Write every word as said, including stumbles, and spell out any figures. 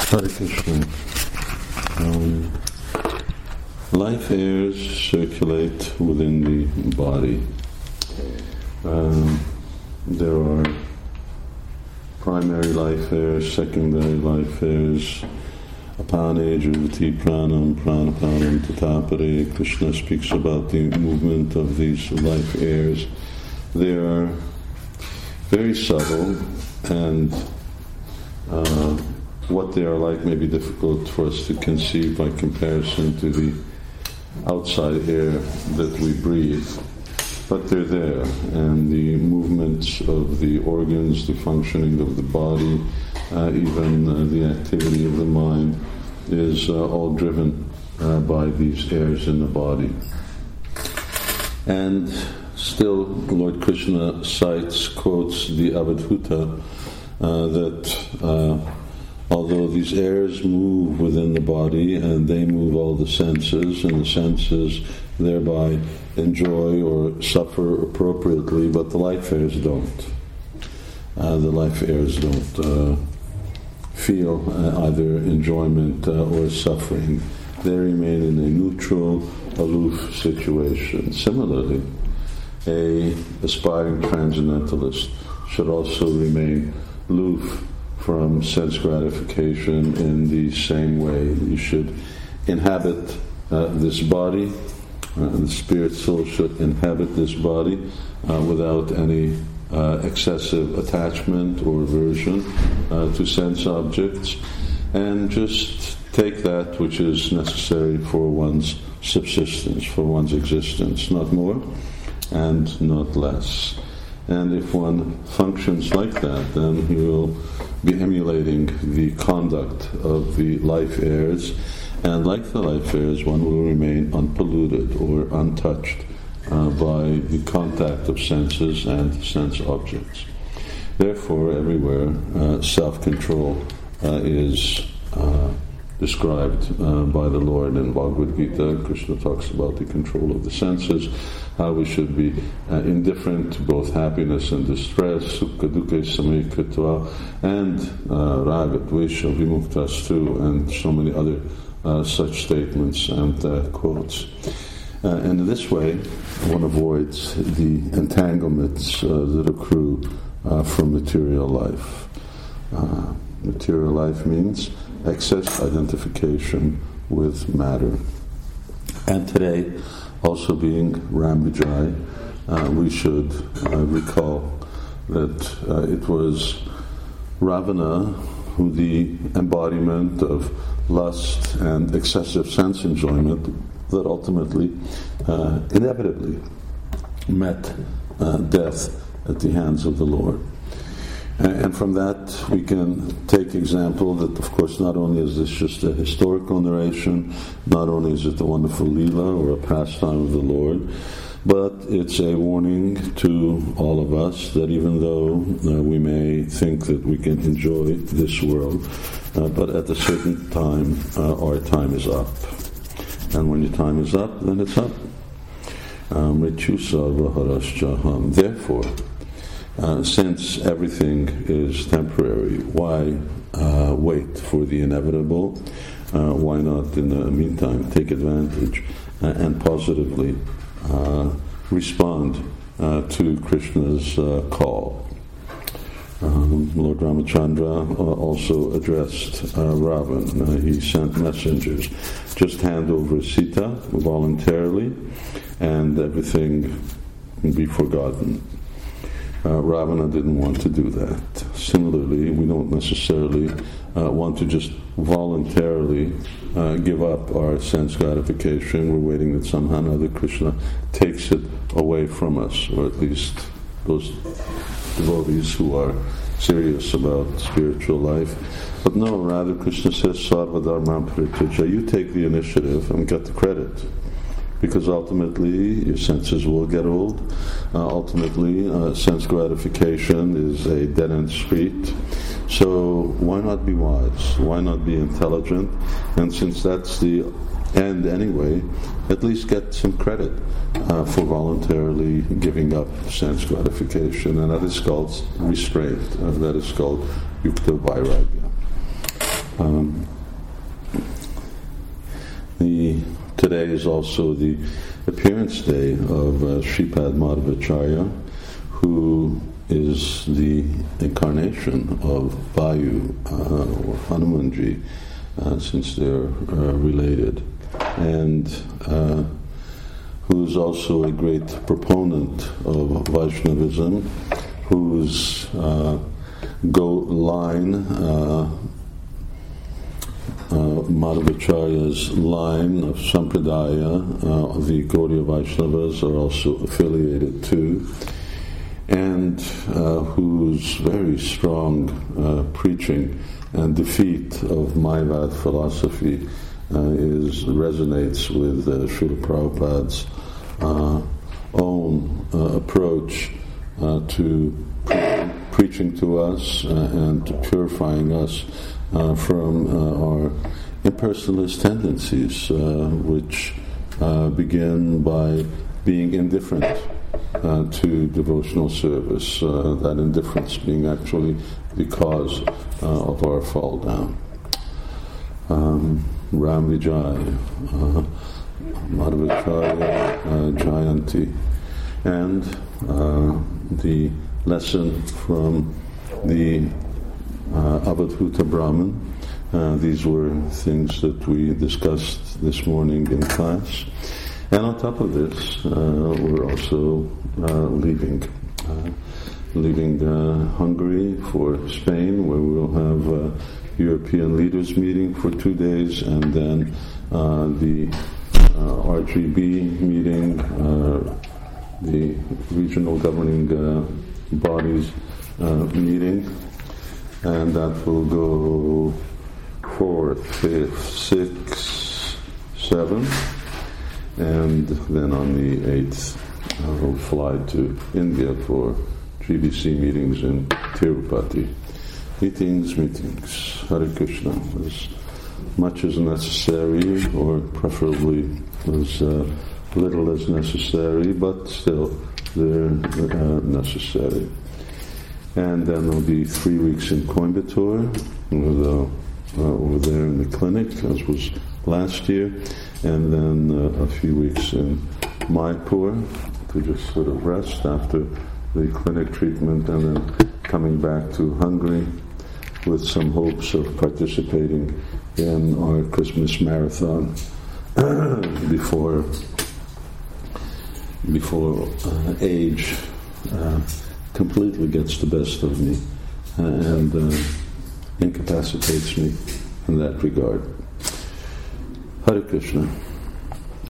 Hare Krishna. Um, life airs circulate within the body. Um, there are primary life airs, secondary life airs, apane, jivati, pranam, pranapanam, tatapare. Krishna speaks about the movement of these life airs. They are very subtle, and uh, what they are like may be difficult for us to conceive by comparison to the outside air that we breathe. But they're there, and the movements of the organs, the functioning of the body, uh, even uh, the activity of the mind is uh, all driven uh, by these airs in the body. And still, Lord Krishna cites, quotes the Avadhuta, uh, that uh, although these airs move within the body and they move all the senses, and the senses thereby enjoy or suffer appropriately, but the life airs don't. Uh, the life airs don't uh, feel uh, either enjoyment uh, or suffering. They remain in a neutral, aloof situation. Similarly, a aspiring transcendentalist should also remain aloof from sense gratification in the same way. You should inhabit uh, this body, uh, the spirit soul should inhabit this body uh, without any uh, excessive attachment or aversion uh, to sense objects, and just take that which is necessary for one's subsistence, for one's existence, not more and not less. And if one functions like that, then he will be emulating the conduct of the life airs, and like the life airs, one will remain unpolluted or untouched uh, by the contact of senses and sense objects. Therefore, everywhere, uh, self-control uh, is uh, described uh, by the Lord in Bhagavad Gita. Krishna talks about the control of the senses, how we should be uh, indifferent to both happiness and distress, sukha dukkha samaya kritva, and uh, raga dvesha vimuktastu, and so many other uh, such statements and uh, quotes. Uh, and in this way, one avoids the entanglements uh, that accrue uh, from material life. Uh, material life means excess identification with matter. And today, also being Ram Vijay, uh, we should uh, recall that uh, it was Ravana who the embodiment of lust and excessive sense enjoyment that ultimately, uh, inevitably, met uh, death at the hands of the Lord. And from that we can take example that, of course, not only is this just a historical narration, not only is it a wonderful Leela or a pastime of the Lord, but it's a warning to all of us that even though uh, we may think that we can enjoy this world, uh, but at a certain time uh, our time is up. And when your time is up, then it's up. Mrityu sarva harascha. Therefore, Uh, since everything is temporary, why uh, wait for the inevitable? Uh, why not, in the meantime, take advantage uh, and positively uh, respond uh, to Krishna's uh, call? Um, Lord Ramachandra uh, also addressed uh, Ravan. Uh, he sent messengers. Just hand over Sita voluntarily, and everything can be forgotten. Uh, Ravana didn't want to do that. Similarly, we don't necessarily uh, want to just voluntarily uh, give up our sense gratification. We're waiting that somehow or other Krishna takes it away from us, or at least those devotees who are serious about spiritual life. But no, rather Krishna says, Sarva Dharma Paritaja, you take the initiative and get the credit. Because ultimately your senses will get old. Uh, ultimately, uh, sense gratification is a dead-end street. So why not be wise? Why not be intelligent? And since that's the end anyway, at least get some credit uh, for voluntarily giving up sense gratification. And that is called restraint. Uh, that is called yukta vairagya. Um, today is also the appearance day of uh, Sripad Madhavacharya, who is the incarnation of Vayu uh, or Hanumanji, uh, since they're uh, related, and uh, who's also a great proponent of Vaishnavism, whose uh, go line, uh, uh, Madhavacharya's line of Sampradaya, uh, the Gaudiya Vaishnavas are also affiliated to, and uh, whose very strong uh, preaching and defeat of Mayavad philosophy uh, is resonates with uh, Srila Prabhupada's uh, own uh, approach uh, to pre- preaching to us uh, and to purifying us uh, from uh, our impersonalist tendencies, uh, which uh, begin by being indifferent Uh, to devotional service, uh, that indifference being actually the cause uh, of our fall down. Um, Ram Vijay, uh, Madhavacharya, uh, Jayanti, and uh, the lesson from the uh, Avadhuta Brahman. Uh, these were things that we discussed this morning in class. And on top of this, uh, we're also uh, leaving, uh, leaving uh, Hungary for Spain, where we'll have a European leaders meeting for two days, and then uh, the uh, R G B meeting, uh, the regional governing uh, bodies uh, meeting, and that will go fourth, fifth, sixth, seventh. And then on the eighth, uh, we'll fly to India for G B C meetings in Tirupati. Meetings, meetings. Hare Krishna. As much as necessary, or preferably as uh, little as necessary, but still they're uh, necessary. And then there'll be three weeks in Coimbatore, with, uh, uh, over there in the clinic, as was last year. And then uh, a few weeks in Mayapur to just sort of rest after the clinic treatment, and then coming back to Hungary with some hopes of participating in our Christmas marathon before before uh, age uh, completely gets the best of me uh, and uh, incapacitates me in that regard. Hare Krishna.